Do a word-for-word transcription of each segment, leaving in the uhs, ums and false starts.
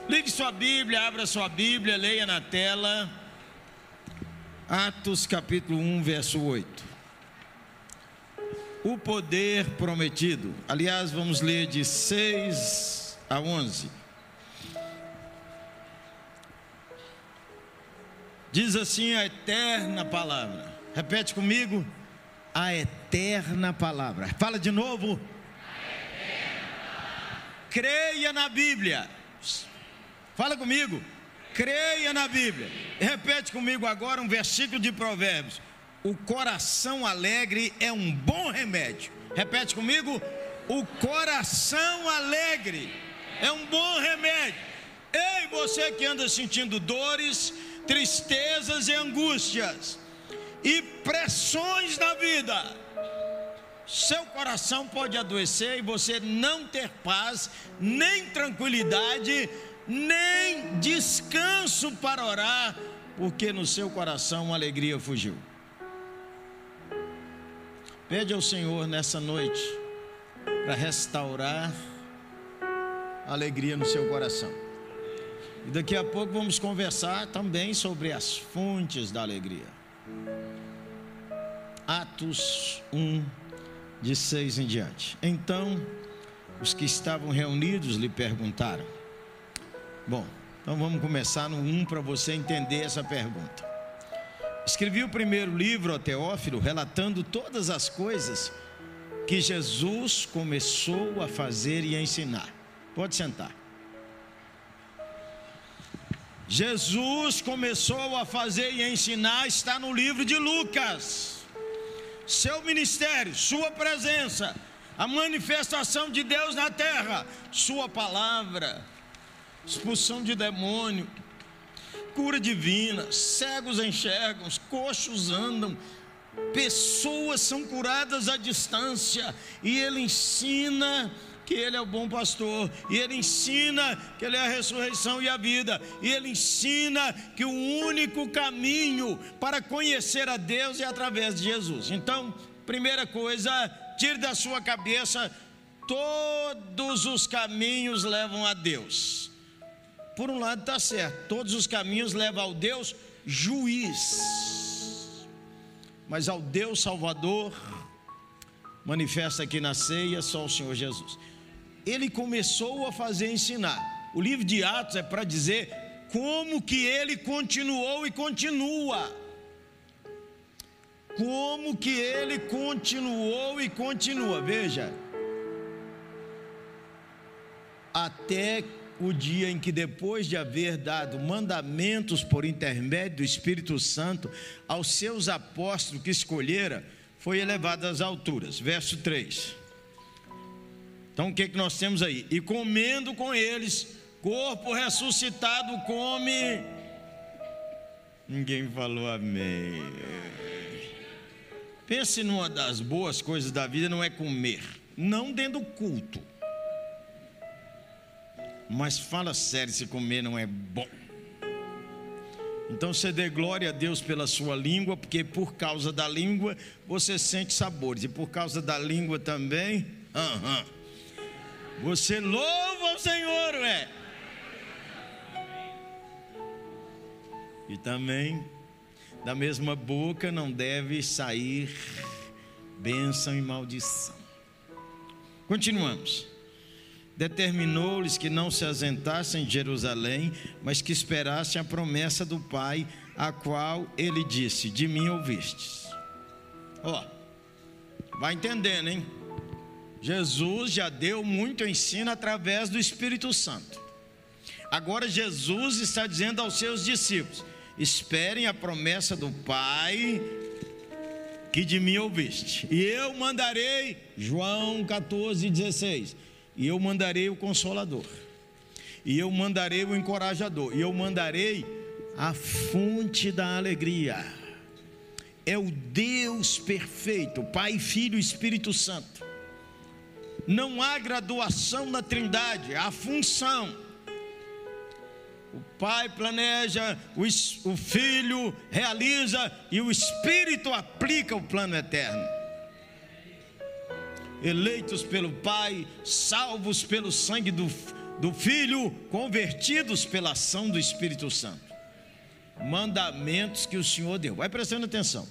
Ligue sua Bíblia, abra sua Bíblia, leia na tela. Atos capítulo um, verso oito. O poder prometido. Aliás, vamos ler de seis a onze. Diz assim a eterna palavra. Repete comigo. A eterna palavra. Fala de novo. A eterna palavra. Creia na Bíblia. Fala comigo. Creia na Bíblia. Repete comigo agora um versículo de Provérbios. O coração alegre é um bom remédio. Repete comigo. O coração alegre é um bom remédio. Ei, você que anda sentindo dores, tristezas e angústias e pressões na vida, seu coração pode adoecer e você não ter paz, nem tranquilidade, nem descanso para orar, porque no seu coração a alegria fugiu. Pede ao Senhor nessa noite para restaurar a alegria no seu coração. E daqui a pouco vamos conversar também sobre as fontes da alegria. Atos um, de seis em diante. Então, os que estavam reunidos lhe perguntaram. Bom, então vamos começar no um para você entender essa pergunta. Escrevi o primeiro livro, ó Teófilo, relatando todas as coisas que Jesus começou a fazer e a ensinar. Pode sentar. Jesus começou a fazer e a ensinar, está no livro de Lucas. Seu ministério, sua presença, a manifestação de Deus na terra, sua palavra, expulsão de demônio, cura divina, cegos enxergam, coxos andam, pessoas são curadas à distância, e ele ensina que ele é o bom pastor, e ele ensina que ele é a ressurreição e a vida, e ele ensina que o único caminho para conhecer a Deus é através de Jesus. Então, primeira coisa, tire da sua cabeça: todos os caminhos levam a Deus. Por um lado está certo, todos os caminhos levam ao Deus juiz, mas ao Deus Salvador manifesta aqui na ceia só o Senhor Jesus. Ele começou a fazer ensinar. O livro de Atos é para dizer como que ele continuou e continua. Como que ele continuou e continua. Veja, até o dia em que, depois de haver dado mandamentos por intermédio do Espírito Santo aos seus apóstolos que escolhera, foi elevado às alturas. Verso três. Então o que, que nós temos aí? E comendo com eles, corpo ressuscitado come. Ninguém falou amém. Pense numa das boas coisas da vida, não é comer, não dentro do culto, mas fala sério, se comer não é bom. Então você dê glória a Deus pela sua língua, porque por causa da língua você sente sabores, e por causa da língua também, uh-huh, você louva o Senhor, ué. E também, da mesma boca não deve sair bênção e maldição. Continuamos. Determinou-lhes que não se assentassem em Jerusalém, mas que esperassem a promessa do Pai, a qual ele disse: de mim ouvistes. Ó, vai entendendo, hein? Jesus já deu muito ensino através do Espírito Santo. Agora Jesus está dizendo aos seus discípulos: esperem a promessa do Pai, que de mim ouviste. E eu mandarei, João catorze, dezesseis, e eu mandarei o Consolador, e eu mandarei o Encorajador, e eu mandarei a fonte da alegria. É o Deus perfeito, Pai, Filho e Espírito Santo. Não há graduação na Trindade, há função. O Pai planeja, o, o Filho realiza e o Espírito aplica o plano eterno. Eleitos pelo Pai, salvos pelo sangue do, do Filho, convertidos pela ação do Espírito Santo. Mandamentos que o Senhor deu. Vai prestando atenção.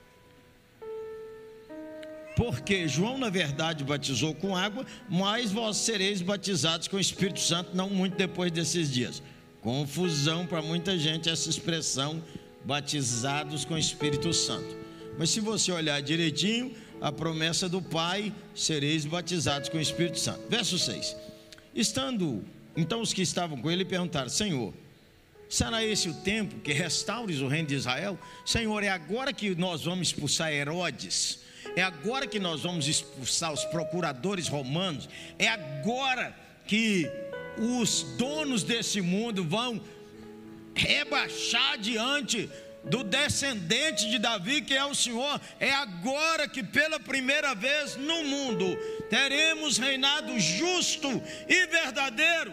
Porque João, na verdade, batizou com água, mas vós sereis batizados com o Espírito Santo não muito depois desses dias. Confusão para muita gente essa expressão, batizados com o Espírito Santo. Mas se você olhar direitinho, a promessa do Pai, sereis batizados com o Espírito Santo. Verso seis. Estando, então os que estavam com ele perguntaram: Senhor, será esse o tempo que restaures o reino de Israel? Senhor, é agora que nós vamos expulsar Herodes? É agora que nós vamos expulsar os procuradores romanos? É agora que os donos desse mundo vão rebaixar diante do descendente de Davi, que é o Senhor? É agora que pela primeira vez no mundo teremos reinado justo e verdadeiro?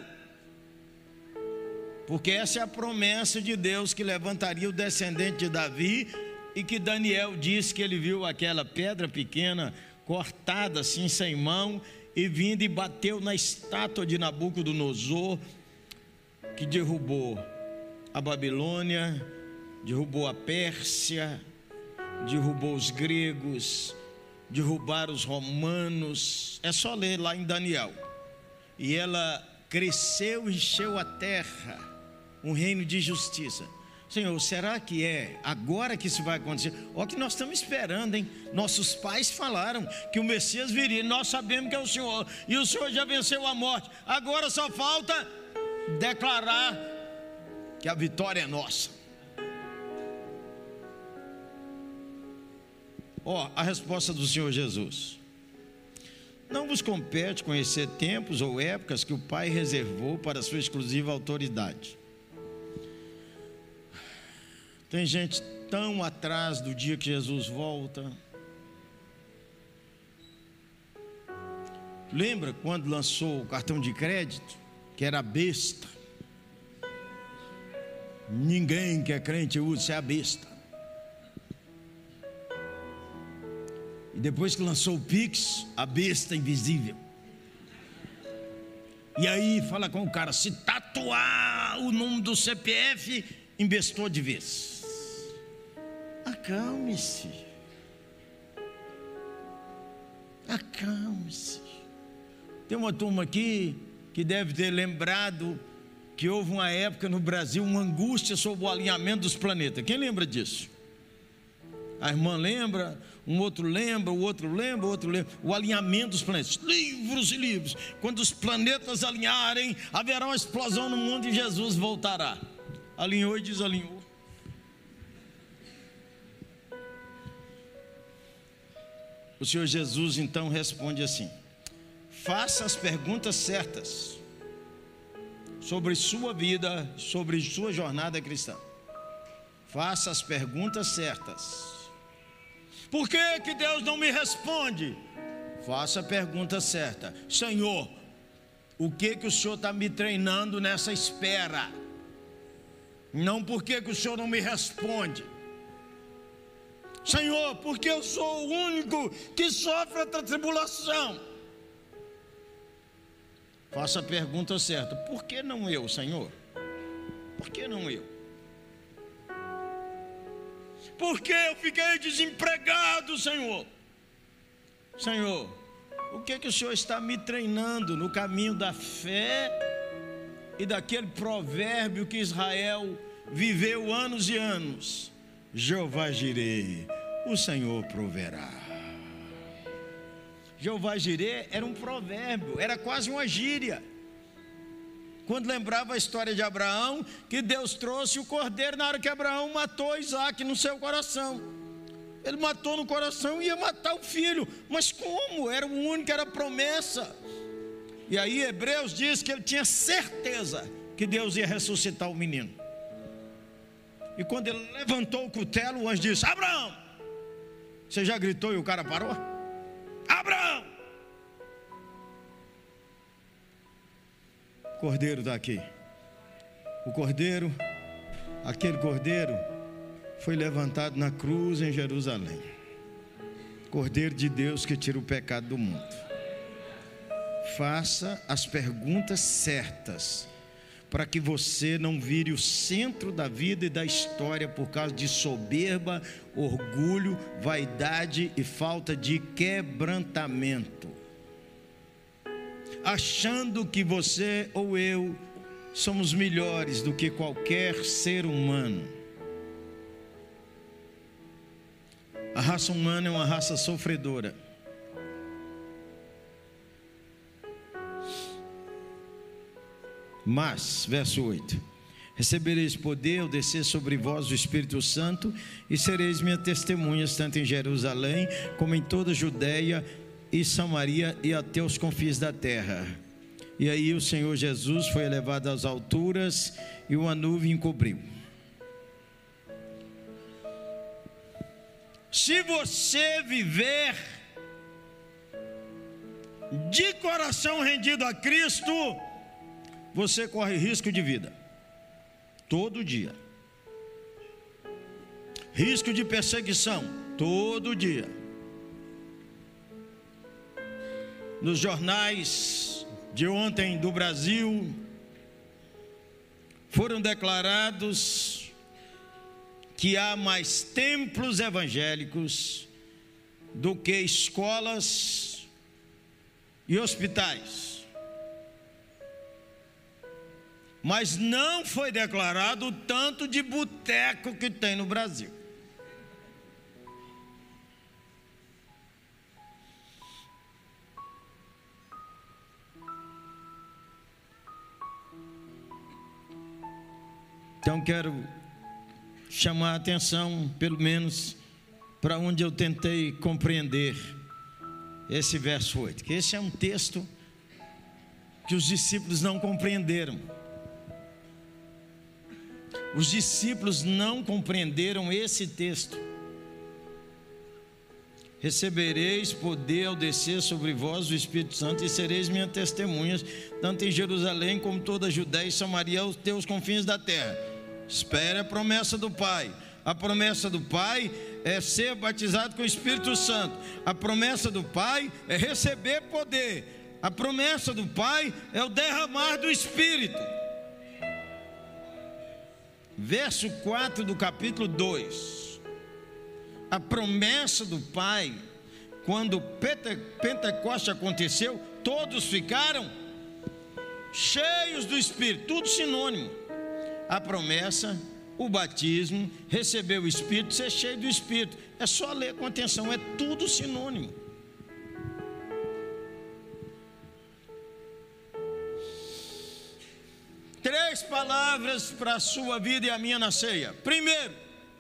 Porque essa é a promessa de Deus, que levantaria o descendente de Davi, e que Daniel disse que ele viu aquela pedra pequena cortada assim sem mão e vindo e bateu na estátua de Nabucodonosor, que derrubou a Babilônia, derrubou a Pérsia, derrubou os gregos, derrubaram os romanos. É só ler lá em Daniel. E ela cresceu e encheu a terra, um reino de justiça. Senhor, será que é agora que isso vai acontecer? Olha o que nós estamos esperando, hein? Nossos pais falaram que o Messias viria, nós sabemos que é o Senhor, e o Senhor já venceu a morte. Agora só falta declarar que a vitória é nossa. Ó, a resposta do Senhor Jesus: não vos compete conhecer tempos ou épocas que o Pai reservou para a sua exclusiva autoridade. Tem gente tão atrás do dia que Jesus volta. Lembra quando lançou o cartão de crédito, que era besta? Ninguém que é crente usa, isso é a besta. E depois que lançou o Pix, a besta invisível. E aí fala com o cara: se tatuar o número do C P F, embestou de vez. Acalme-se. Acalme-se. Tem uma turma aqui que deve ter lembrado que houve uma época no Brasil uma angústia sobre o alinhamento dos planetas. Quem lembra disso? A irmã lembra, um outro lembra, o outro lembra, o outro lembra. O alinhamento dos planetas, livros e livros. Quando os planetas alinharem, haverá uma explosão no mundo e Jesus voltará. Alinhou e desalinhou. O Senhor Jesus então responde assim: faça as perguntas certas sobre sua vida, sobre sua jornada cristã. Faça as perguntas certas. Por que que Deus não me responde? Faça a pergunta certa. Senhor, o que que o Senhor está me treinando nessa espera? Não por que que o Senhor não me responde. Senhor, porque eu sou o único que sofre essa tribulação. Faça a pergunta certa. Por que não eu, Senhor? Por que não eu? Por que eu fiquei desempregado, Senhor? Senhor, o que que o Senhor está me treinando no caminho da fé e daquele provérbio que Israel viveu anos e anos? Jeová Jireh, o Senhor proverá. Jeová Jireh era um provérbio, era quase uma gíria. Quando lembrava a história de Abraão, que Deus trouxe o cordeiro na hora que Abraão matou Isaac no seu coração. Ele matou no coração e ia matar o filho. Mas como? Era o único, era promessa. E aí Hebreus diz que ele tinha certeza que Deus ia ressuscitar o menino. E quando ele levantou o cutelo, o anjo disse: Abraão! Você já gritou e o cara parou? Abraão! O cordeiro está aqui. O cordeiro, aquele cordeiro, foi levantado na cruz em Jerusalém. Cordeiro de Deus que tira o pecado do mundo. faça as perguntas certas, para que você não vire o centro da vida e da história por causa de soberba, orgulho, vaidade e falta de quebrantamento, achando que você ou eu somos melhores do que qualquer ser humano. A raça humana é uma raça sofredora. Mas, verso oito: recebereis poder ao descer sobre vós o Espírito Santo, e sereis minhas testemunhas, tanto em Jerusalém, como em toda a Judeia e Samaria, e até os confins da terra. E aí o Senhor Jesus foi elevado às alturas, e uma nuvem encobriu. Se você viver de coração rendido a Cristo, você corre risco de vida, todo dia. Risco de perseguição, todo dia. Nos jornais de ontem do Brasil, foram declarados que há mais templos evangélicos do que escolas e hospitais. Mas não foi declarado o tanto de boteco que tem no Brasil. Então quero chamar a atenção, pelo menos, para onde eu tentei compreender esse verso oito. Que esse é um texto que os discípulos não compreenderam. Os discípulos não compreenderam esse texto. Recebereis poder ao descer sobre vós o Espírito Santo, e sereis minhas testemunhas, tanto em Jerusalém como toda a Judeia e Samaria, aos teus confins da terra. Espere a promessa do Pai. A promessa do Pai é ser batizado com o Espírito Santo. A promessa do Pai é receber poder. A promessa do Pai é o derramar do Espírito. Verso quatro do capítulo dois. A promessa do Pai, quando Pente- Pentecoste aconteceu, todos ficaram cheios do Espírito, tudo sinônimo. A promessa, o batismo, receber o Espírito, ser cheio do Espírito. É só ler com atenção, é tudo sinônimo. Três palavras para a sua vida e a minha na ceia. Primeiro,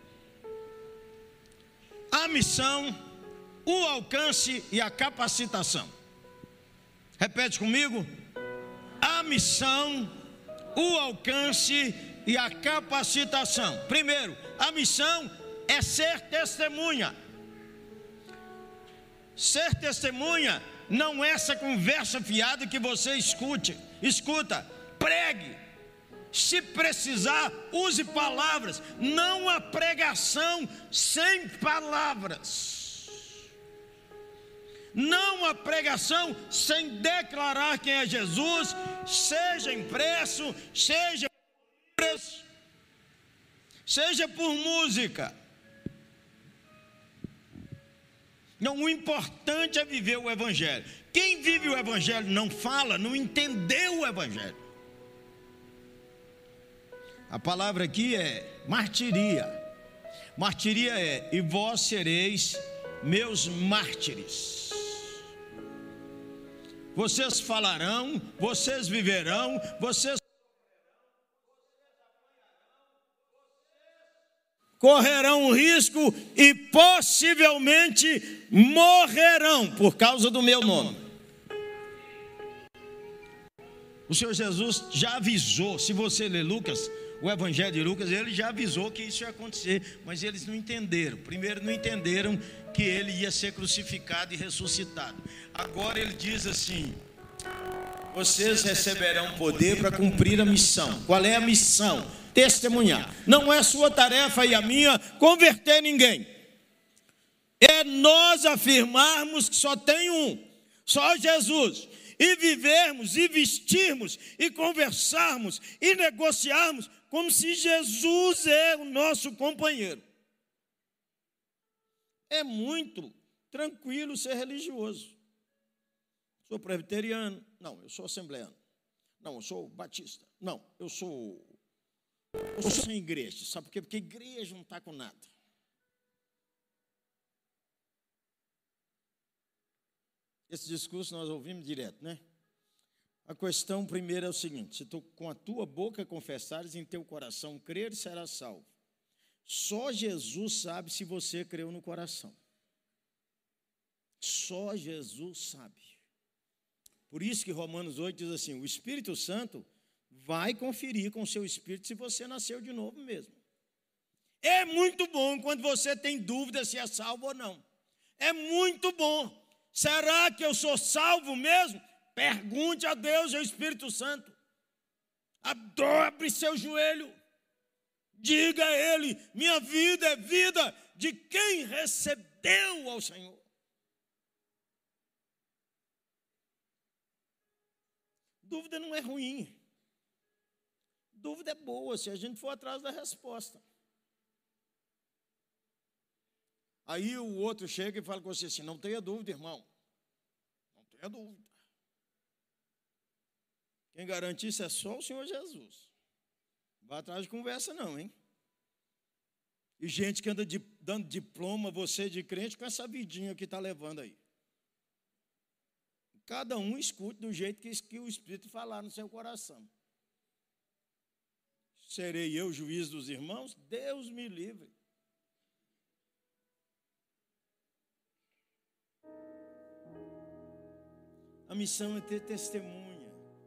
a missão, o alcance e a capacitação. Repete comigo. A missão, o alcance e a capacitação. Primeiro, a missão é ser testemunha. Ser testemunha não é essa conversa fiada que você escute. Escuta, pregue. Se precisar, use palavras. Não há pregação sem palavras. Não há pregação sem declarar quem é Jesus, seja impresso, seja por livros, seja por música. Não, o importante é viver o Evangelho. Quem vive o Evangelho não fala, não entendeu o Evangelho. A palavra aqui é martiria. Martiria é: e vós sereis meus mártires. Vocês falarão, vocês viverão, vocês correrão risco e possivelmente morrerão por causa do meu nome. O Senhor Jesus já avisou. Se você ler Lucas, o Evangelho de Lucas, ele já avisou que isso ia acontecer, mas eles não entenderam. Primeiro, não entenderam que ele ia ser crucificado e ressuscitado. Agora ele diz assim: vocês receberão poder para cumprir a missão. Qual é a missão? Testemunhar. Não é sua tarefa e a minha converter ninguém. É nós afirmarmos que só tem um, só Jesus. e vivermos, e vestirmos, e conversarmos, e negociarmos, como se Jesus é o nosso companheiro. É muito tranquilo ser religioso. Sou presbiteriano. Não, eu sou assembleano. Não, eu sou batista. Não, eu sou, eu sou sem igreja. Sabe por quê? Porque igreja não está com nada. Esse discurso nós ouvimos direto, né? A questão primeira é o seguinte: se tu com a tua boca confessares, em teu coração creres, serás salvo. Só Jesus sabe se você creu no coração. Só Jesus sabe. Por isso que Romanos oito diz assim: o Espírito Santo vai conferir com o seu espírito se você nasceu de novo mesmo. É muito bom quando você tem dúvida se é salvo ou não. É muito bom. Será que eu sou salvo mesmo? Pergunte a Deus e ao Espírito Santo. Dobre seu joelho. Diga a Ele: minha vida é vida de quem recebeu ao Senhor. Dúvida não é ruim. Dúvida é boa se a gente for atrás da resposta. Aí o outro chega e fala com você assim: não tenha dúvida, irmão. Não tenha dúvida. Quem garante isso é só o Senhor Jesus. Não vai atrás de conversa não, hein? E gente que anda de, dando diploma, você de crente, com essa vidinha que está levando aí. Cada um escute do jeito que, que o Espírito falar no seu coração. Serei eu juiz dos irmãos? Deus me livre. A missão é ter testemunha.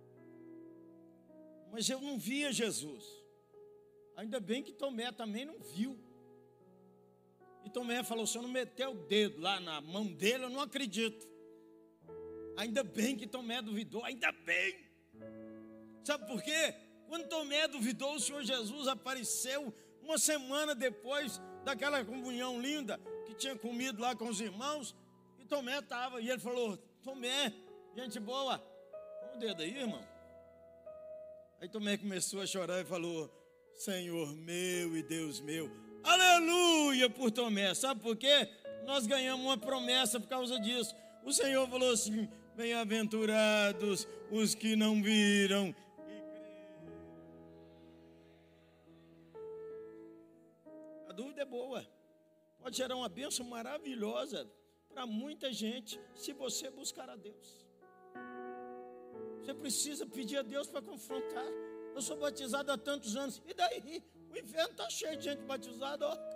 Mas eu não via Jesus. Ainda bem que Tomé também não viu. E Tomé falou: se eu não meter o dedo lá na mão dele, eu não acredito. Ainda bem que Tomé duvidou, ainda bem. Sabe por quê? Quando Tomé duvidou, o Senhor Jesus apareceu uma semana depois daquela comunhão linda que tinha comido lá com os irmãos. E Tomé estava, e ele falou: Tomé, gente boa, põe o dedo aí, irmão. Aí Tomé começou a chorar e falou: Senhor meu e Deus meu, aleluia por Tomé. Sabe por quê? Nós ganhamos uma promessa por causa disso. O Senhor falou assim: bem-aventurados os que não viram e creram. A dúvida é boa. Pode gerar uma bênção maravilhosa para muita gente, se você buscar a Deus. Você precisa pedir a Deus para confrontar. Eu sou batizado há tantos anos. E daí? O inferno está cheio de gente batizada, ó.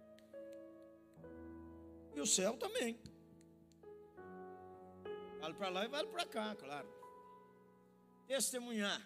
E o céu também. Vale para lá e vale para cá, claro. Testemunhar.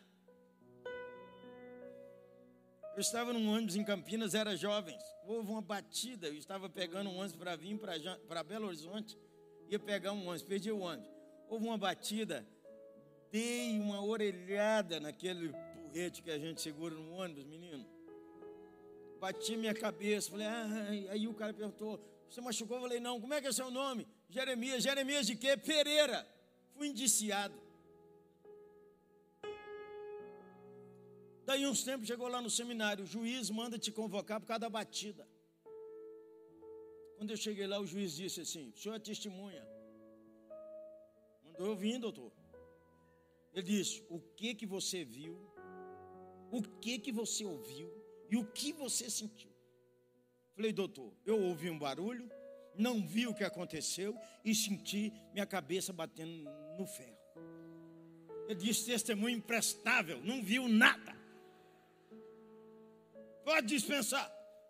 Eu estava num ônibus em Campinas, era jovens. Houve uma batida, eu estava pegando um ônibus para vir para Belo Horizonte. Ia pegar um ônibus, perdi o ônibus. Houve uma batida, dei uma orelhada naquele porrete que a gente segura no ônibus, menino. Bati minha cabeça, falei, ah, aí o cara perguntou: você machucou? Eu falei: não. Como é que é seu nome? Jeremias. Jeremias de quê? Pereira. Fui indiciado. Daí uns tempos chegou lá no seminário, o juiz manda te convocar por causa da batida. Quando eu cheguei lá, o juiz disse assim: o senhor é testemunha. Mandou eu vir, doutor. Ele disse: o que que você viu, o que que você ouviu e o que você sentiu? Falei: doutor, eu ouvi um barulho, não vi o que aconteceu e senti minha cabeça batendo no ferro. Ele disse: testemunho imprestável, não viu nada. Pode dispensar.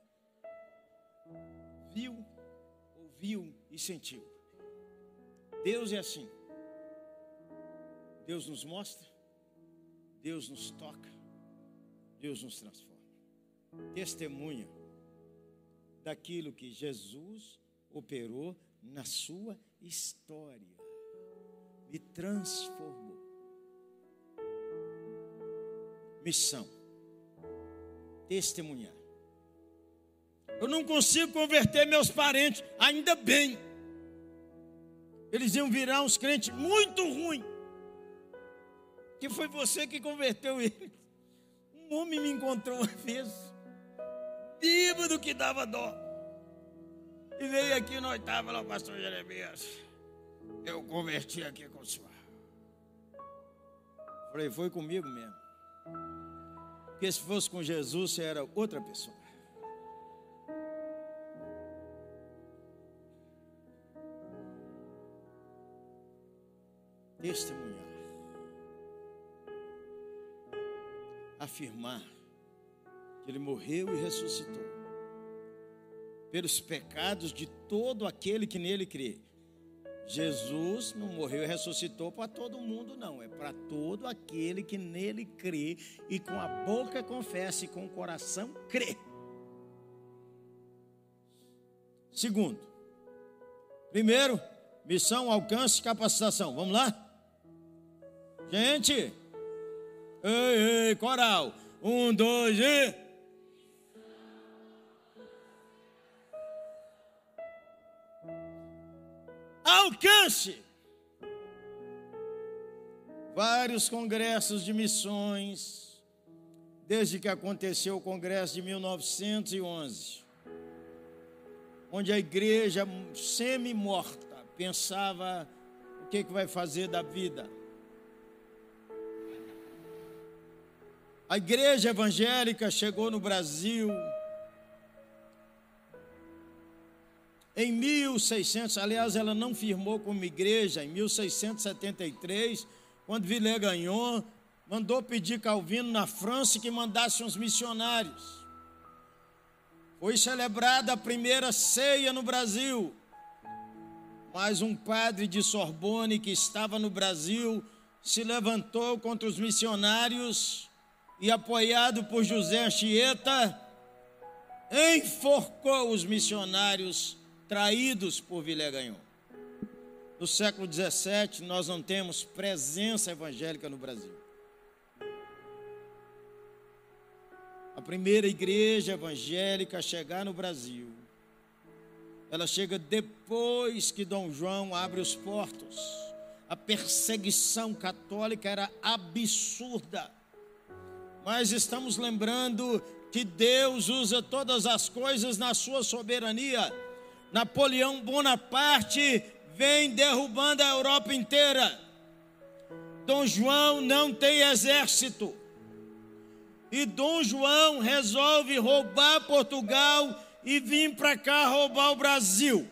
Viu, ouviu e sentiu. Deus é assim. Deus nos mostra, Deus nos toca, Deus nos transforma. Testemunha daquilo que Jesus operou na sua história. Me transformou. Missão: testemunhar. Eu não consigo converter meus parentes, ainda bem. Eles iam virar uns crentes muito ruins. que foi você que converteu ele. Um homem me encontrou uma vez, bêbado que dava dó, e veio aqui no oitavo, lá o pastor Jeremias, eu converti aqui com o senhor. Falei, foi comigo mesmo. Porque se fosse com Jesus, você era outra pessoa. Testemunhar, afirmar que ele morreu e ressuscitou pelos pecados de todo aquele que nele crê. Jesus não morreu e ressuscitou para todo mundo, não, é para todo aquele que nele crê e com a boca confessa e com o coração crê. Segundo, primeiro, missão, alcance, capacitação. Vamos lá? Gente, ei, ei, coral, um, dois e... Alcance! Vários congressos de missões, desde que aconteceu o congresso de mil novecentos e onze, onde a igreja semi-morta pensava o que, que vai fazer da vida. A igreja evangélica chegou no Brasil em mil e seiscentos, aliás, ela não firmou como igreja em mil seiscentos e setenta e três, quando Villegagnon mandou pedir Calvino na França que mandasse uns missionários. Foi celebrada a primeira ceia no Brasil, mas um padre de Sorbonne que estava no Brasil se levantou contra os missionários e, apoiado por José Anchieta, enforcou os missionários traídos por Villegagnon. No século dezessete, nós não temos presença evangélica no Brasil. A primeira igreja evangélica a chegar no Brasil, ela chega depois que Dom João abre os portos. A perseguição católica era absurda. Mas estamos lembrando que Deus usa todas as coisas na sua soberania. Napoleão Bonaparte vem derrubando a Europa inteira. Dom João não tem exército. E Dom João resolve roubar Portugal e vir para cá roubar o Brasil.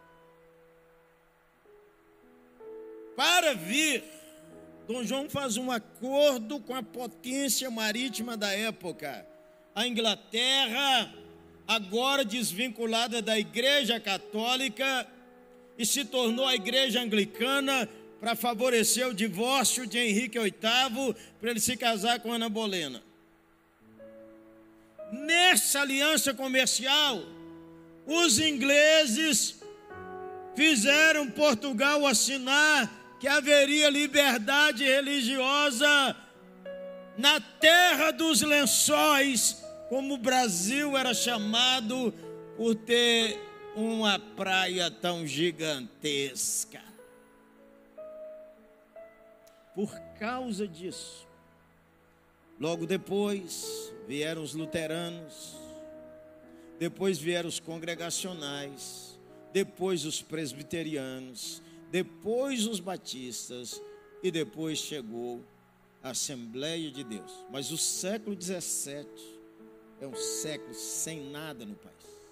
Para vir, Dom João faz um acordo com a potência marítima da época. A Inglaterra, agora desvinculada da Igreja Católica, e se tornou a Igreja Anglicana para favorecer o divórcio de Henrique oitavo, para ele se casar com Ana Bolena. Nessa aliança comercial, os ingleses fizeram Portugal assinar que haveria liberdade religiosa na terra dos lençóis, como o Brasil era chamado por ter uma praia tão gigantesca. Por causa disso, logo depois vieram os luteranos, depois vieram os congregacionais, depois os presbiterianos, depois os batistas e depois chegou a Assembleia de Deus. Mas o século dezessete é um século sem nada no país.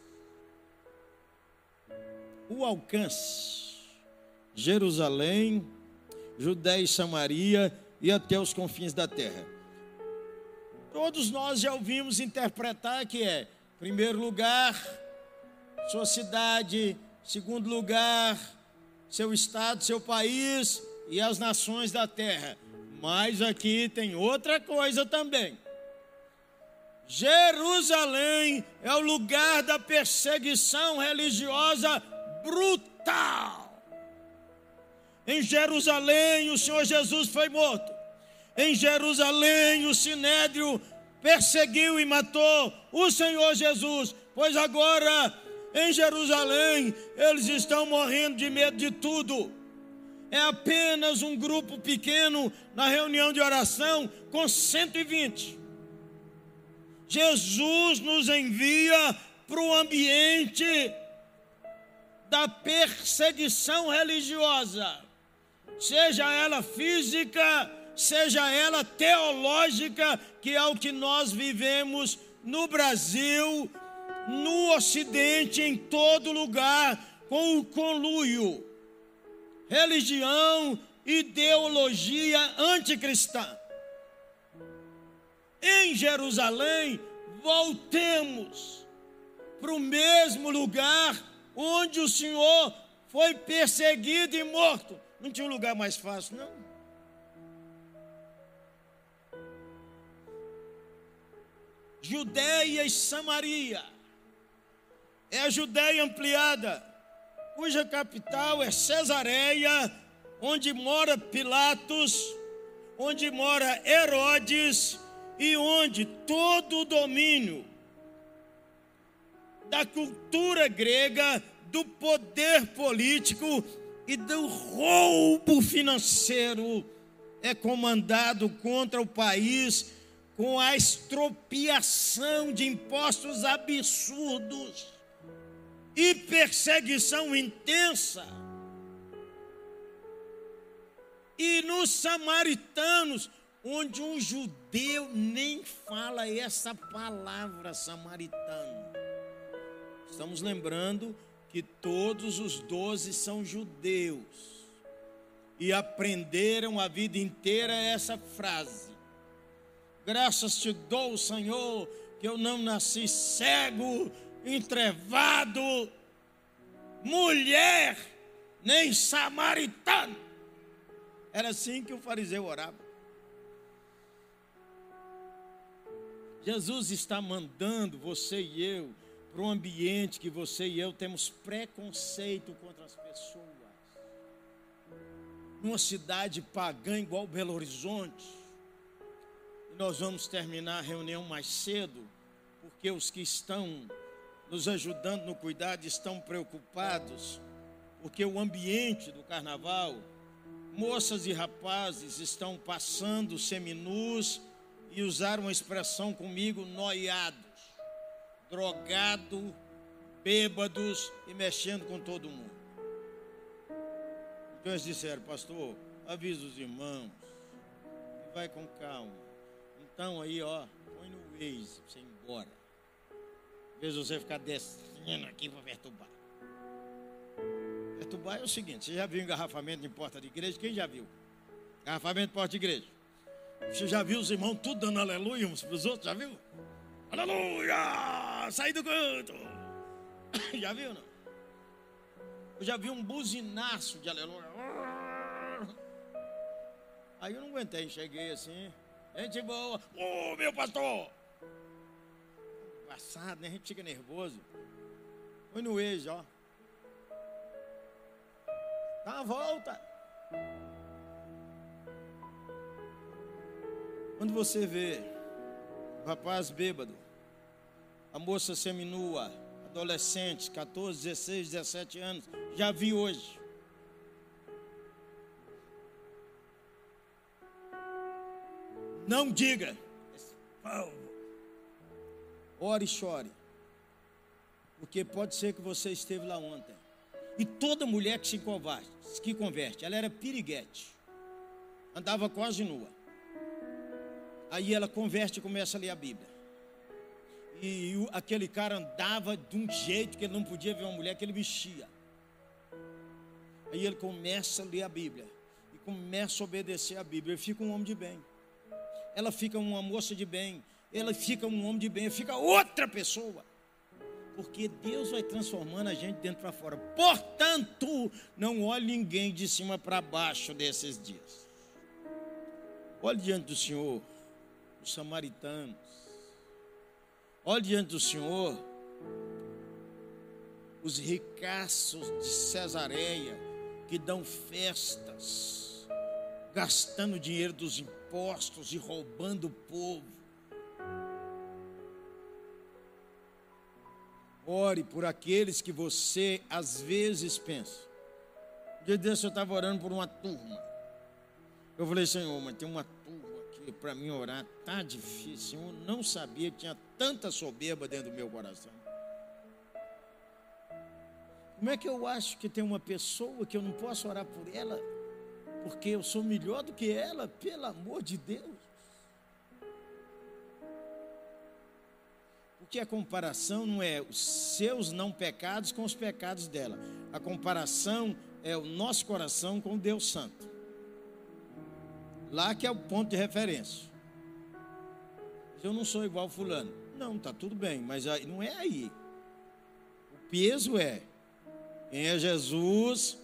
O alcance: Jerusalém, Judéia e Samaria e até os confins da terra. Todos nós já ouvimos interpretar que é, primeiro lugar, sua cidade, segundo lugar, seu estado, seu país e as nações da terra. Mas aqui tem outra coisa também. Jerusalém é o lugar da perseguição religiosa brutal. Em Jerusalém o Senhor Jesus foi morto. Em Jerusalém o Sinédrio perseguiu e matou o Senhor Jesus. Pois agora em Jerusalém eles estão morrendo de medo de tudo. é apenas um grupo pequeno na reunião de oração com cento e vinte. Jesus nos envia para o ambiente da perseguição religiosa, seja ela física, seja ela teológica, que é o que nós vivemos no Brasil, no Ocidente, em todo lugar, com o conluio, religião, ideologia anticristã. Em Jerusalém, voltemos para o mesmo lugar onde o Senhor foi perseguido e morto. Não tinha um lugar mais fácil, não? Judeia e Samaria. É a Judeia ampliada, cuja capital é Cesareia, onde mora Pilatos, onde mora Herodes, e onde todo o domínio da cultura grega, do poder político e do roubo financeiro é comandado contra o país com a expropriação de impostos absurdos e perseguição intensa. E nos samaritanos, onde um judeu nem fala essa palavra samaritano. Estamos lembrando que todos os doze são judeus e aprenderam a vida inteira essa frase: graças te dou, Senhor, que eu não nasci cego, entrevado, mulher, nem samaritano. Era assim que o fariseu orava. Jesus está mandando você e eu para um ambiente que você e eu temos preconceito contra as pessoas. Numa cidade pagã igual Belo Horizonte, e nós vamos terminar a reunião mais cedo, porque os que estão nos ajudando no cuidado estão preocupados, porque o ambiente do carnaval, moças e rapazes estão passando seminus e usaram uma expressão comigo, noiados, drogados, bêbados e mexendo com todo mundo. Então eles disseram: pastor, avisa os irmãos, e vai com calma. Então aí, ó, põe no Waze para você ir embora. Às vezes você ficar descendo aqui para perturbar. Perturbar é o seguinte: você já viu engarrafamento de porta de igreja? Quem já viu? Engarrafamento de porta de igreja. Você já viu os irmãos tudo dando aleluia uns para os outros? Já viu? Aleluia! Sai do canto! Já viu, não? Eu já vi um buzinaço de aleluia. Aí eu não aguentei, cheguei assim. Gente boa. Ô, oh, meu pastor! Passado, né? A gente fica nervoso. Foi no Waze, ó. Dá uma volta. Quando você vê o rapaz bêbado, a moça seminua, adolescentes, catorze, dezesseis, dezessete anos, já vi hoje. Não diga, ore e chore, porque pode ser que você esteve lá ontem. E toda mulher que se converte, que converte, ela era piriguete, andava quase nua. Aí ela converte e começa a ler a Bíblia. E o, aquele cara andava de um jeito que ele não podia ver uma mulher, que ele mexia. Aí ele começa a ler a Bíblia e começa a obedecer a Bíblia. Ele fica um homem de bem. Ela fica uma moça de bem. Ela fica um homem de bem. Ele fica outra pessoa. Porque Deus vai transformando a gente dentro para fora. Portanto, não olhe ninguém de cima para baixo desses dias. Olhe diante do Senhor os samaritanos. Olhe diante do Senhor os ricaços de Cesareia, que dão festas, gastando dinheiro dos impostos e roubando o povo. Ore por aqueles que você às vezes pensa: Um dia desse eu estava orando por uma turma. Eu falei, Senhor, mas tem uma turma aqui para mim orar, tá difícil. Eu não sabia que tinha tanta soberba dentro do meu coração. Como é que eu acho que tem uma pessoa que eu não posso orar por ela, porque eu sou melhor do que ela, pelo amor de Deus? Porque a comparação não é os seus não pecados com os pecados dela. A comparação é o nosso coração com o Deus Santo. Lá que é o ponto de referência. Eu não sou igual fulano. Não, tá tudo bem, mas não é aí. O peso é: quem é Jesus?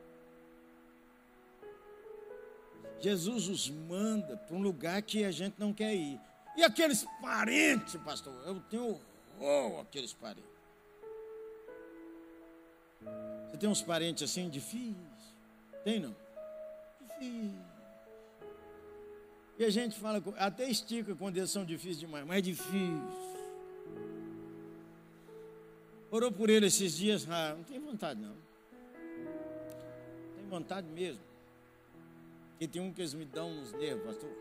Jesus os manda para um lugar que a gente não quer ir. E aqueles parentes, pastor? Eu tenho horror àqueles parentes. Você tem uns parentes assim difíceis? Tem não? Difícil. E a gente fala, até estica quando eles são difíceis demais, mas é difícil. Orou por ele esses dias? Ah, não tem vontade não. Não tem vontade mesmo. Porque tem um que eles me dão nos nervos, pastor.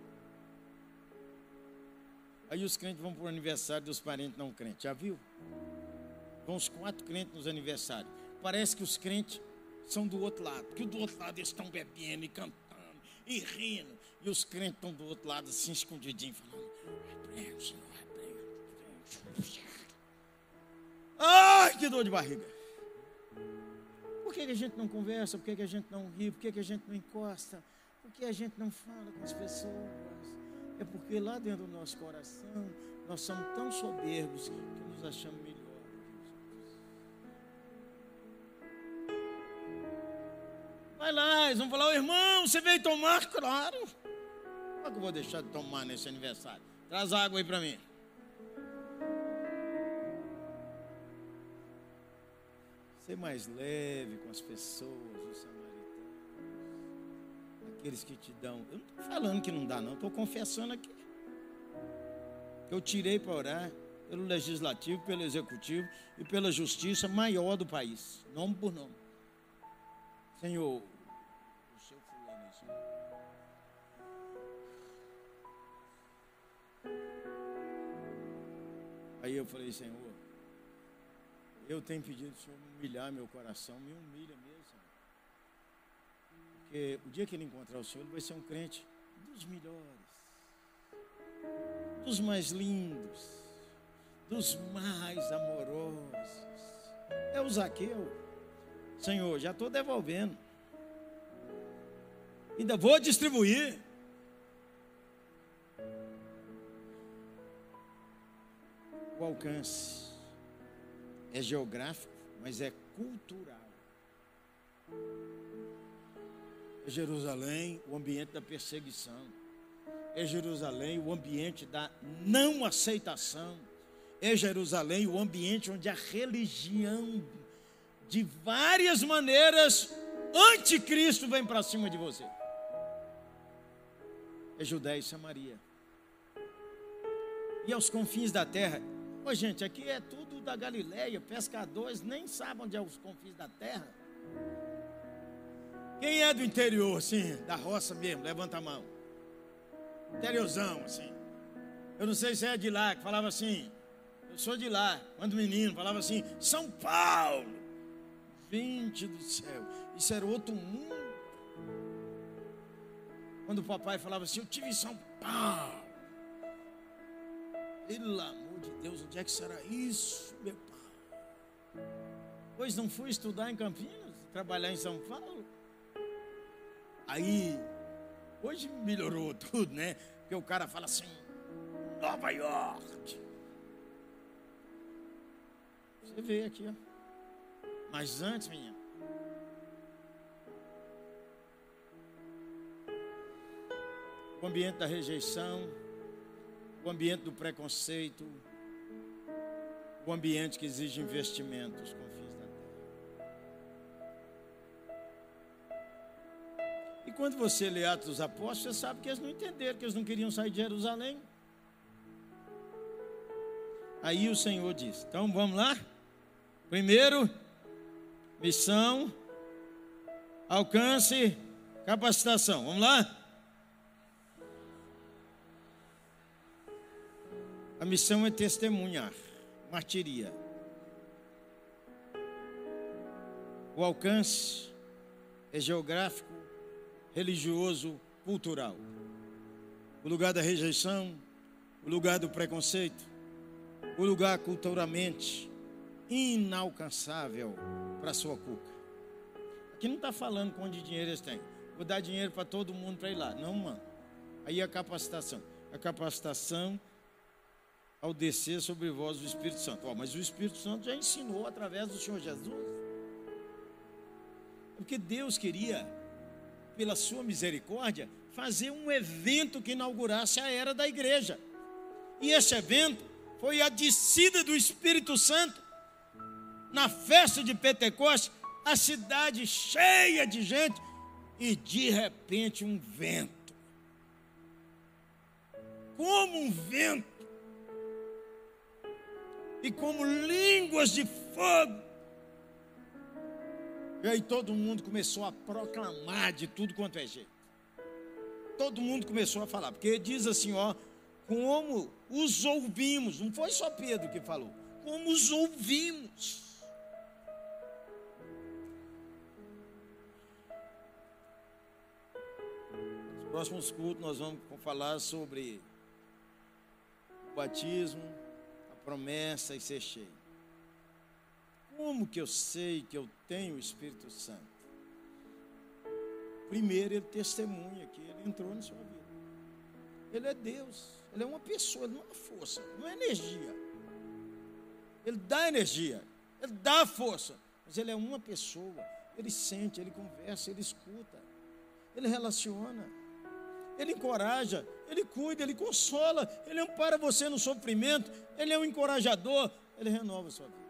Aí os crentes vão para o aniversário dos parentes não crentes, já viu? Vão os quatro crentes nos aniversários. Parece que os crentes são do outro lado, porque do outro lado eles estão bebendo e cantando e rindo. E os crentes estão do outro lado assim, escondidinhos, falando: repreende, Senhor, repreende. Ai, que dor de barriga. Por que, que a gente não conversa? Por que, que a gente não ri? Por que, que a gente não encosta? Por que a gente não fala com as pessoas? É porque lá dentro do nosso coração nós somos tão soberbos que nos achamos melhor do que os outros. Vai lá, eles vão falar: ô irmão, você veio tomar? Claro. Como é que eu vou deixar de tomar nesse aniversário? Traz água aí para mim. Ser mais leve com as pessoas, os samaritanos, aqueles que te dão. Eu não estou falando que não dá, não, estou confessando aqui. Eu tirei para orar pelo legislativo, pelo executivo e pela justiça maior do país, nome por nome. Senhor, o seu fulano aí, Senhor. Aí eu falei: Senhor, eu tenho pedido ao Senhor humilhar meu coração, me humilha mesmo, Senhor. Porque o dia que ele encontrar o Senhor, ele vai ser um crente dos melhores, dos mais lindos, dos mais amorosos. É o Zaqueu. Senhor, já estou devolvendo. Ainda vou distribuir. O alcance é geográfico, mas é cultural. É Jerusalém, o ambiente da perseguição. É Jerusalém, o ambiente da não aceitação. É Jerusalém, o ambiente onde a religião, de várias maneiras, anticristo vem para cima de você. É Judéia e Samaria. E aos confins da terra. Ô gente, aqui é tudo da Galileia, pescadores nem sabem onde é os confins da terra. Quem é do interior, assim, da roça mesmo, levanta a mão. Interiorzão, assim. Eu não sei se é de lá, que falava assim, eu sou de lá. Quando menino, falava assim, São Paulo. Gente do céu, isso era outro mundo. Quando o papai falava assim, eu tive em São Paulo. Pelo amor de Deus, onde é que será isso, meu pai? Pois não fui estudar em Campinas, trabalhar em São Paulo. Aí, hoje melhorou tudo, né? Porque o cara fala assim, Nova York. Você vê aqui, ó. Mas antes, menina, o ambiente da rejeição, o ambiente do preconceito, o ambiente que exige investimento, os confins da terra. E quando você lê Atos dos Apóstolos, você sabe que eles não entenderam, que eles não queriam sair de Jerusalém. Aí o Senhor diz, então vamos lá? Primeiro, missão, alcance, capacitação. Vamos lá? A missão é testemunhar, martiria. O alcance é geográfico, religioso, cultural. O lugar da rejeição, o lugar do preconceito, o lugar culturalmente inalcançável para a sua cuca. Aqui não está falando quanto de dinheiro eles têm. Vou dar dinheiro para todo mundo para ir lá. Não, mano. Aí a capacitação. A capacitação ao descer sobre vós o Espírito Santo. Oh, mas o Espírito Santo já ensinou através do Senhor Jesus. Porque Deus queria, pela sua misericórdia, fazer um evento que inaugurasse a era da igreja. E esse evento foi a descida do Espírito Santo na festa de Pentecostes, a cidade cheia de gente, e de repente um vento. Como um vento. E como línguas de fogo. E aí todo mundo começou a proclamar de tudo quanto é jeito. Todo mundo começou a falar, porque diz assim, ó, como os ouvimos, não foi só Pedro que falou, como os ouvimos. Nos próximos cultos nós vamos falar sobre o batismo, a promessa e ser cheio. Como que eu sei que eu tenho o Espírito Santo? Primeiro, ele testemunha que ele entrou na sua vida. Ele é Deus, ele é uma pessoa, ele não é uma força, não é energia. Ele dá energia, ele dá força, mas ele é uma pessoa. Ele sente, ele conversa, ele escuta, ele relaciona, ele encoraja, ele cuida, ele consola, ele ampara você no sofrimento, ele é um encorajador, ele renova a sua vida.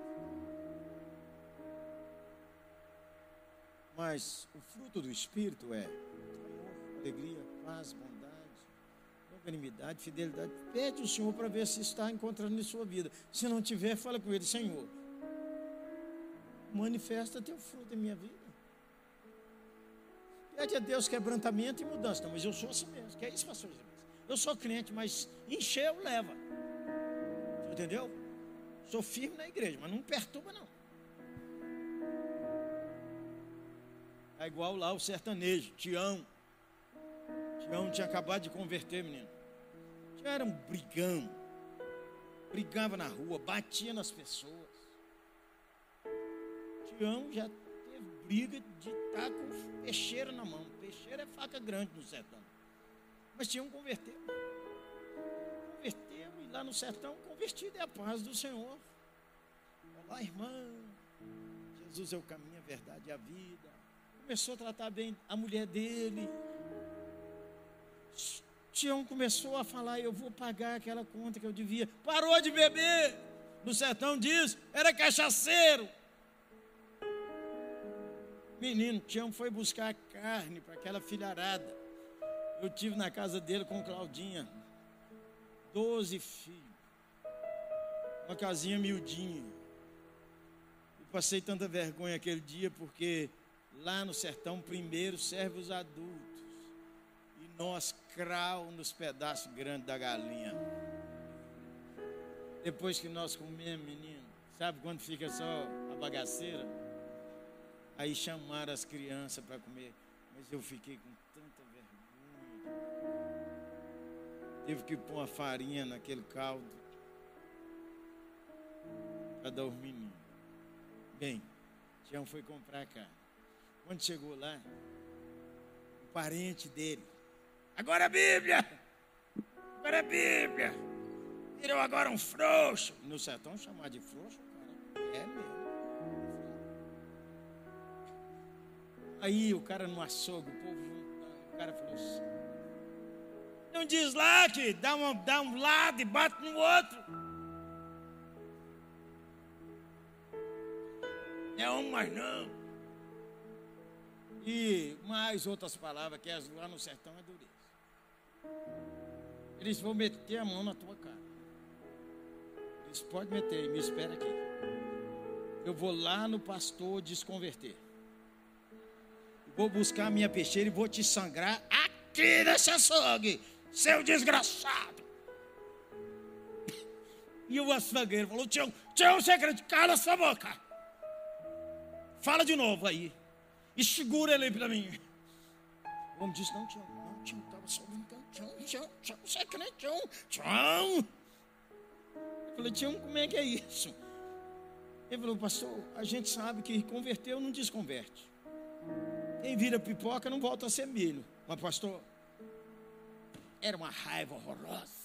Mas o fruto do Espírito é amor, alegria, paz, bondade, longanimidade, fidelidade. Pede ao Senhor para ver se está encontrando em sua vida. Se não tiver, fala com Ele, Senhor, manifesta teu fruto em minha vida. Pede a Deus quebrantamento e mudança. Não, mas eu sou assim mesmo. Que é isso, pastor Jesus? Eu sou crente, mas encheu, leva. Entendeu? Sou firme na igreja, mas não me perturba, não. É igual lá o sertanejo, Tião. Tião tinha acabado de converter, menino. Tião era um brigão. Brigava na rua, batia nas pessoas. Tião já teve briga de estar com peixeira na mão. Peixeira é faca grande no sertão. Mas Tião converteu. Converteu e lá no sertão, convertido é a paz do Senhor. Olá, irmã. Jesus é o caminho, a verdade e a vida. Começou a tratar bem a mulher dele. Tião começou a falar, eu vou pagar aquela conta que eu devia. Parou de beber. No sertão diz, era cachaceiro. Menino, Tião foi buscar carne para aquela filharada. Eu tive na casa dele com Claudinha. Doze filhos. Uma casinha miudinha. E passei tanta vergonha aquele dia porque lá no sertão, primeiro serve os adultos. E nós crau nos pedaços grandes da galinha. Depois que nós comemos, menino, sabe quando fica só a bagaceira? Aí chamaram as crianças para comer. Mas eu fiquei com tanta vergonha. Teve que pôr uma farinha naquele caldo para dar os meninos. Bem, Tião foi comprar carne. Quando chegou lá, o parente dele, agora a Bíblia, agora a Bíblia, virou agora um frouxo. No sertão chamar de frouxo, cara, é mesmo. Aí o cara no açougue, o povo juntando, o cara falou assim, não diz lá que dá, uma, dá um lado e bate no outro. É um, mas não. E mais outras palavras, que as lá no sertão é dureza. Eles vão meter a mão na tua cara. Eles podem meter, me espera aqui. Eu vou lá no pastor desconverter. vou buscar a minha peixeira e vou te sangrar aqui nesse açougue, seu desgraçado. E o açougueiro falou: Tião, Tião, você acredita? Cala sua boca. Fala de novo aí. E segura ele para mim. O homem disse: não, Tião, não, Tião, estava só brincando. Tião, Tião, Tião, você acredita? Tião, Tião. Eu falei: Tião, como é que é isso? Ele falou: pastor, a gente sabe que converteu não desconverte. Quem vira pipoca não volta a ser milho. Mas pastor, era uma raiva horrorosa.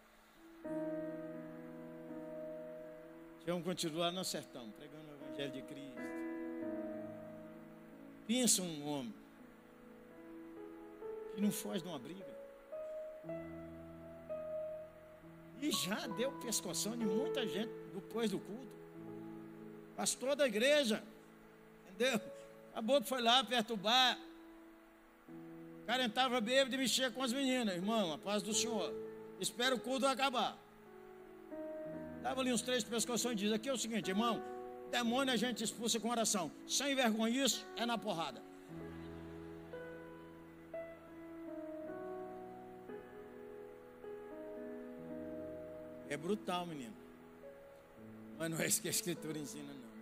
Vamos continuar no sertão, pregando o Evangelho de Cristo. Pensa um homem que não foge de uma briga. E já deu pescoção de muita gente depois do culto. Pastor da igreja, entendeu? Acabou que foi lá perturbar. O cara entrava bêbado e mexia com as meninas. Irmão, a paz do Senhor. Espera o culto acabar. Dava ali uns três pescoções e diz: aqui é o seguinte, irmão, demônio a gente expulsa com oração. Sem vergonha isso, é na porrada. É brutal, menino. Mas não é isso que a Escritura ensina, não.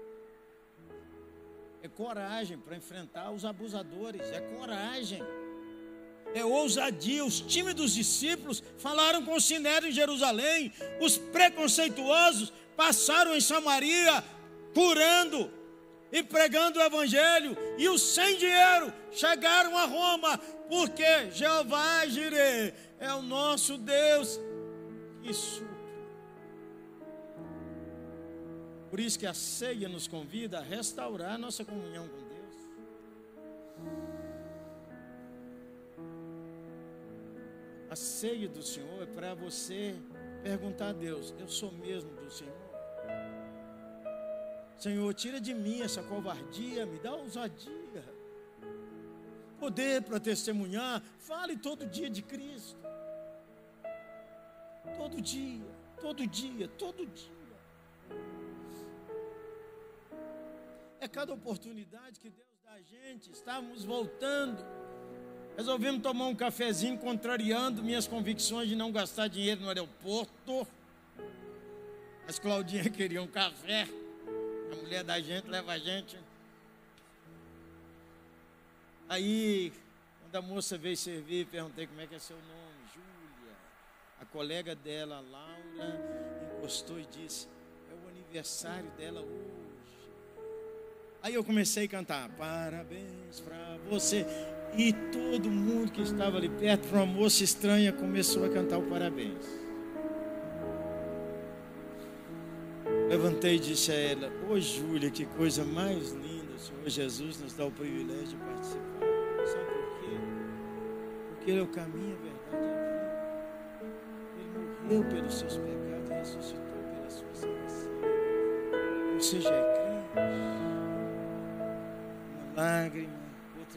É coragem para enfrentar os abusadores. É coragem. É ousadia. Os tímidos discípulos falaram com o Sinédrio em Jerusalém. Os preconceituosos passaram em Samaria curando e pregando o Evangelho. E os sem dinheiro chegaram a Roma, porque Jeová Jireh é o nosso Deus que supre. Por isso que a ceia nos convida a restaurar nossa comunhão com Deus. A ceia do Senhor é para você perguntar a Deus: eu sou mesmo do Senhor? Senhor, tira de mim essa covardia, me dá ousadia, poder para testemunhar. Fale todo dia de Cristo. Todo dia, todo dia, todo dia. É cada oportunidade que Deus dá a gente. Estávamos voltando, resolvemos tomar um cafezinho, contrariando minhas convicções de não gastar dinheiro no aeroporto. As Claudinha queria um café, a mulher da gente leva a gente. Aí, quando a moça veio servir, perguntei: como é que é seu nome? Júlia. A colega dela, Laura, encostou e disse: é o aniversário dela hoje. Aí eu comecei a cantar: parabéns para você. E todo mundo que estava ali perto, para uma moça estranha, começou a cantar o parabéns. Levantei e disse a ela: ô Júlia, que coisa mais linda, o Senhor Jesus nos dá o privilégio de participar. Sabe por quê? Porque Ele é o caminho, a verdade e a vida. Ele morreu pelos seus pecados e ressuscitou pela sua salvação. Você já é crente? Uma lágrima, outra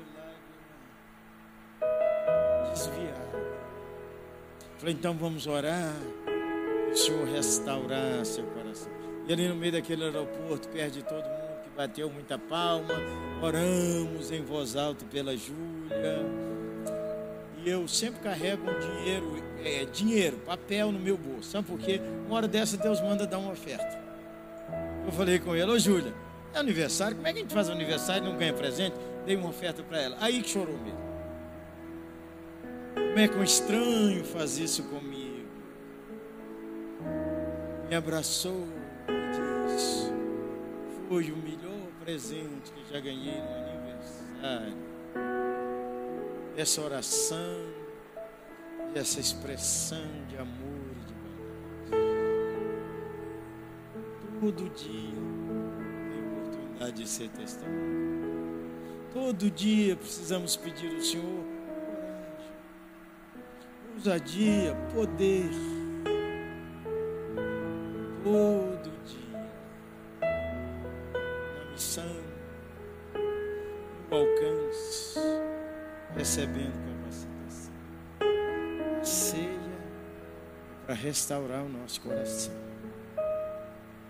lágrima, desviada. Falei: então vamos orar, o Senhor restaurar seu coração. E ali no meio daquele aeroporto, perto de todo mundo que bateu muita palma, oramos em voz alta pela Júlia. E eu sempre carrego um dinheiro, é, dinheiro, papel no meu bolso. Sabe por quê? Uma hora dessa Deus manda dar uma oferta. Eu falei com ela: ô Júlia, é aniversário, como é que a gente faz aniversário e não ganha presente? Dei uma oferta para ela. Aí que chorou mesmo. Como é que um estranho faz isso comigo? Me abraçou e disse: foi o melhor presente que já ganhei no aniversário. Essa oração e essa expressão de amor e de bondade. Todo dia tem oportunidade de ser testemunho. Todo dia precisamos pedir ao Senhor coragem, ousadia, poder. Todo dia, na missão, no alcance, recebendo capacitação. A ceia para restaurar o nosso coração.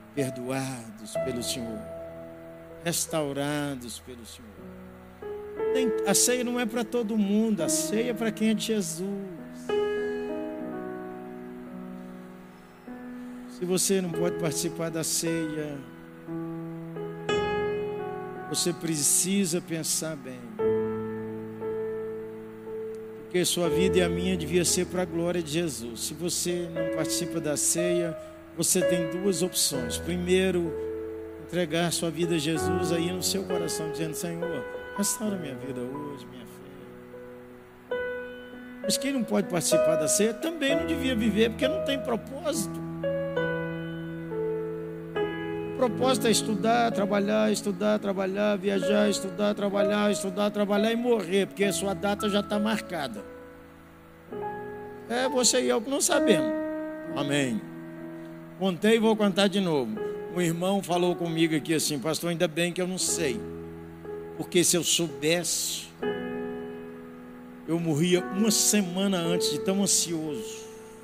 Perdoados pelo Senhor, restaurados pelo Senhor. nem, a ceia não é para todo mundo, a ceia é para quem é de Jesus. Se você não pode participar da ceia, você precisa pensar bem, porque sua vida e a minha devia ser para a glória de Jesus. Se você não participa da ceia, você tem duas opções. Primeiro, entregar sua vida a Jesus aí no seu coração, dizendo: Senhor, restaura minha vida hoje, minha fé. Mas quem não pode participar da ceia também não devia viver, porque não tem propósito. O propósito é estudar, trabalhar, estudar, trabalhar, viajar, estudar, trabalhar, estudar, trabalhar e morrer, porque a sua data já está marcada. É, você e eu que não sabemos. Amém. Contei e vou contar de novo. Um irmão falou comigo aqui assim: pastor, ainda bem que eu não sei, porque se eu soubesse, eu morria uma semana antes de tão ansioso.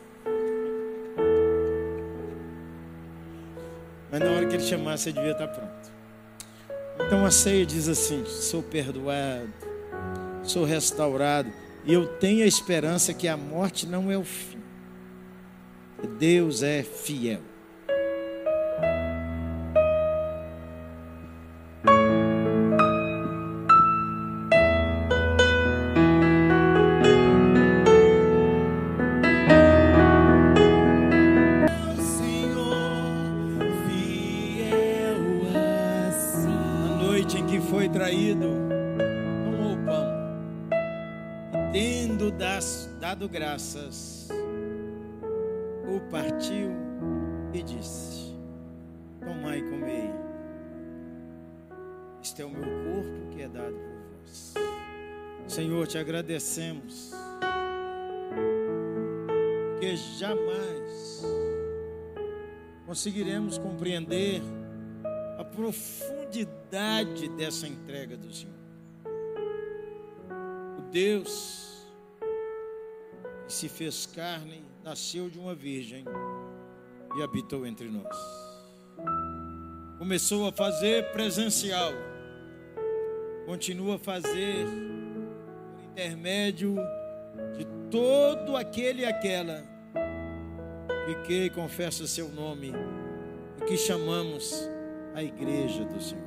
Mas na hora que ele chamasse, você devia estar pronto. Então a ceia diz assim: sou perdoado, sou restaurado, e eu tenho a esperança que a morte não é o fim. Deus é fiel. Dado graças, o partiu e disse: tomai e comei, este é o meu corpo que é dado por vós. Senhor, te agradecemos, que jamais conseguiremos compreender a profundidade dessa entrega do Senhor. O Deus que se fez carne, nasceu de uma virgem e habitou entre nós. Começou a fazer presencial, continua a fazer por intermédio de todo aquele e aquela que crê e confessa seu nome e que chamamos a igreja do Senhor.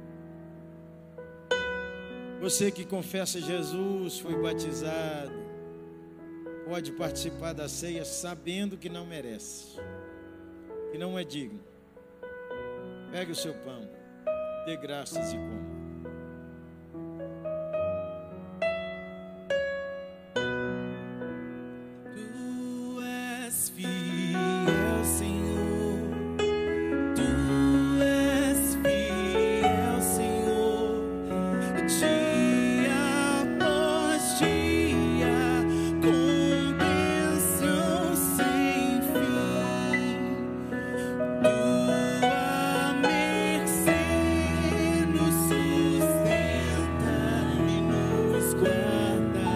Você que confessa Jesus, foi batizado, pode participar da ceia sabendo que não merece, que não é digno. Pegue o seu pão, dê graças e coma. Tu és fiel, Senhor. Tu és fiel, Senhor. Dia após dia, com bênção sem fim. Tua mercê nos sustenta e nos guarda.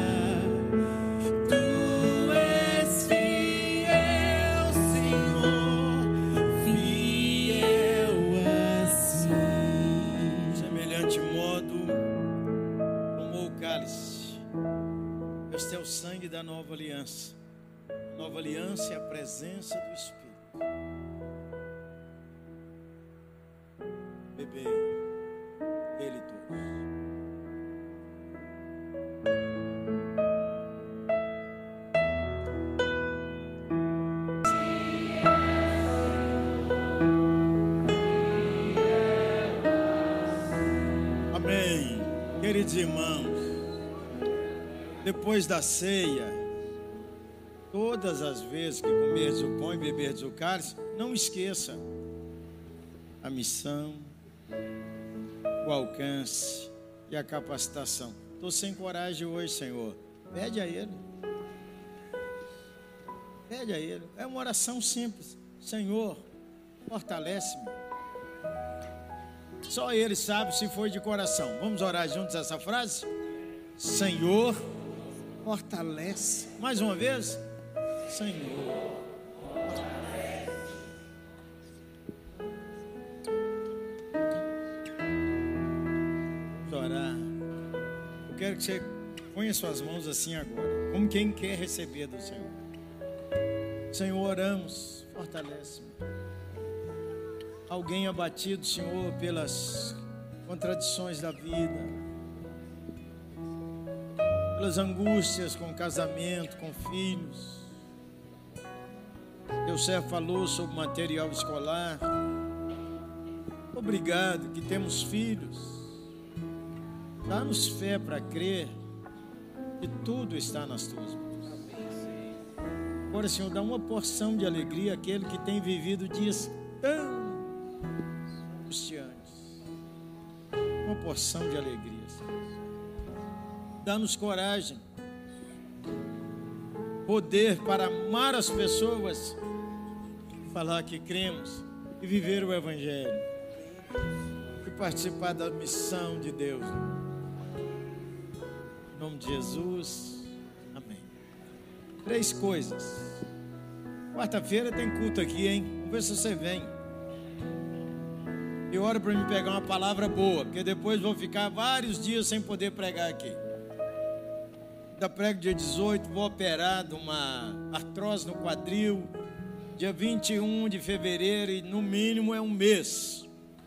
Tu és fiel, Senhor, fiel assim. Semelhante modo, tomou o cálice. Este é o sangue da nova aliança. A nova aliança é a presença do Espírito. Bebei ele todos. Amém. Queridos irmãos, depois da ceia, todas as vezes que comerdes o pão e beberdes o cálice, não esqueça a missão, o alcance e a capacitação. Estou sem coragem hoje, Senhor. Pede a Ele. Pede a Ele. É uma oração simples. Senhor, fortalece-me. Só Ele sabe se foi de coração. Vamos orar juntos essa frase? Senhor, fortalece. Mais uma vez. Senhor, fortalece. Vamos orar. Eu quero que você ponha suas mãos assim agora, como quem quer receber do Senhor. Senhor, oramos, fortalece-me. Alguém abatido, Senhor, pelas contradições da vida, pelas angústias com casamento, com filhos. Teu servo falou sobre material escolar. Obrigado que temos filhos. Dá-nos fé para crer que tudo está nas tuas mãos. Agora, Senhor, dá uma porção de alegria àquele que tem vivido dias tão angustiantes. Uma porção de alegria, Senhor. Dá-nos coragem, poder para amar as pessoas, falar que cremos e viver o Evangelho e participar da missão de Deus. Em nome de Jesus, amém. Três coisas. Quarta-feira tem culto aqui, hein? Vamos ver se você vem. E ora para me pegar uma palavra boa, porque depois vou ficar vários dias sem poder pregar aqui. Da prego dia dezoito, vou operar de uma artrose no quadril, dia vinte e um de fevereiro, e no mínimo é um mês.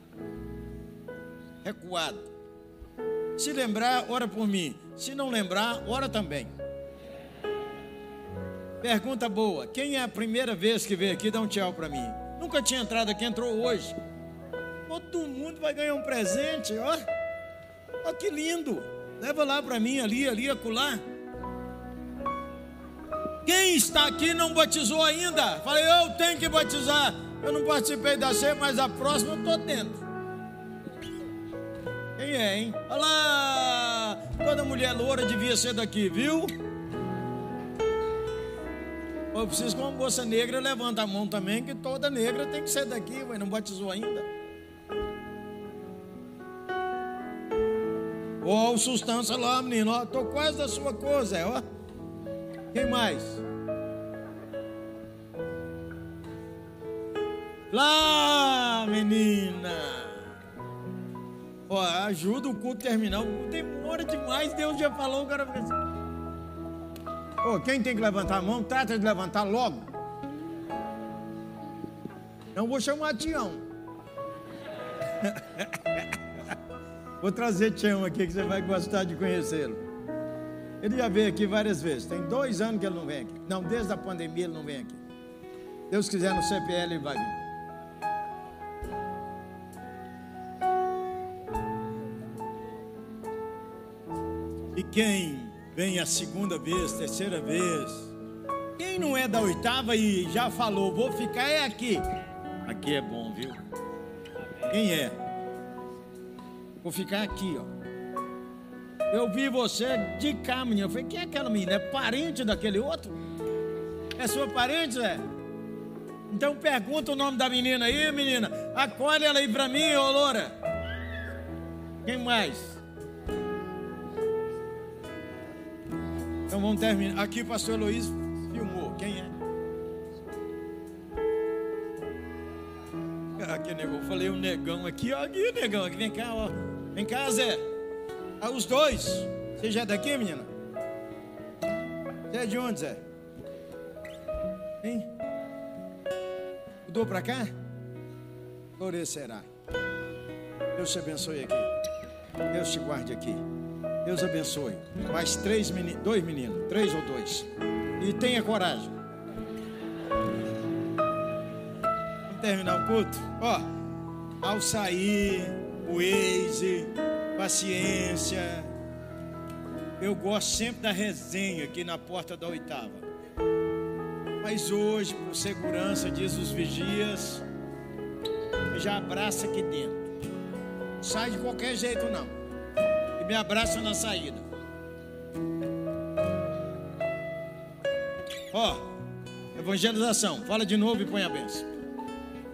Recuado. Se lembrar, ora por mim. Se não lembrar, ora também. Pergunta boa. Quem é a primeira vez que veio aqui? Dá um tchau para mim. Nunca tinha entrado aqui, entrou hoje. Todo mundo vai ganhar um presente, ó. Ó que lindo. Leva lá para mim, ali, ali, acolá. Quem está aqui não batizou ainda? Falei, eu tenho que batizar. Eu não participei da ceia, mas a próxima eu estou dentro. Quem é, hein? Olha lá. Toda mulher loura devia ser daqui, viu? Eu preciso que uma moça negra levanta a mão também, que toda negra tem que ser daqui, mas não batizou ainda. Ó, o sustância lá, menino, ó, tô quase da sua coisa, ó. Quem mais? Lá, menina. Ó, ajuda o culto terminar. O culto demora demais. Deus já falou, o cara fica assim. Ó, quem tem que levantar a mão, trata de levantar logo. Não vou chamar Tião. Vou trazer Tião aqui, que você vai gostar de conhecê-lo. Ele já veio aqui várias vezes. Tem dois anos que ele não vem aqui. Não, desde a pandemia ele não vem aqui. Deus quiser, no C P L ele vai vir. E quem vem a segunda vez, terceira vez, quem não é da oitava e já falou, vou ficar é aqui. Aqui é bom, viu? Quem é? Vou ficar aqui, ó. Eu vi você de cá, menina. Eu falei, quem é aquela menina? É parente daquele outro? É sua parente, Zé? Então pergunta o nome da menina aí, menina. Acolhe ela aí pra mim, ô loura. Quem mais? Então vamos terminar. Aqui o pastor Luiz filmou. Quem é? Aqui, negão. Eu falei o um negão aqui, ó. Aqui, negão. Aqui, vem cá, ó. Vem cá, Zé. Ah, os dois. Você já é daqui, menina? Você é de onde, Zé? Hein? Mudou pra cá? Glória será. Deus te abençoe aqui. Deus te guarde aqui. Deus abençoe. Mais três meninos, dois meninos, três ou dois. E tenha coragem. Vamos terminar o culto? Ó, ao sair, o Waze, paciência. Eu gosto sempre da resenha aqui na porta da oitava. Mas hoje, por segurança, diz os vigias, já abraça aqui dentro. Não sai de qualquer jeito não. E me abraça na saída. Ó, evangelização. Fala de novo e põe a bênção.